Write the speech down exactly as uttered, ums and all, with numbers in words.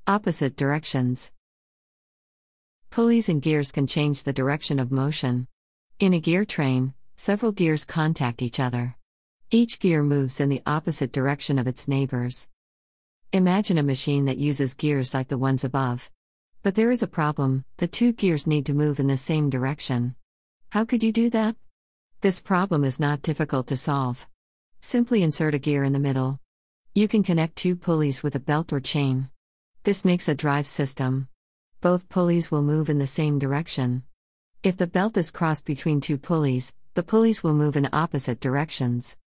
Opposite directions. Pulleys and gears can change the direction of motion. In a gear train, several gears contact each other. Each gear moves in the opposite direction of its neighbors. Imagine a machine that uses gears like the ones above. But there is a problem: the two gears need to move in the same direction. How could you do that? This problem is not difficult to solve. Simply insert a gear in the middle. You can connect two pulleys with a belt or chain. This makes a drive system. Both pulleys will move in the same direction. If the belt is crossed between two pulleys, the pulleys will move in opposite directions.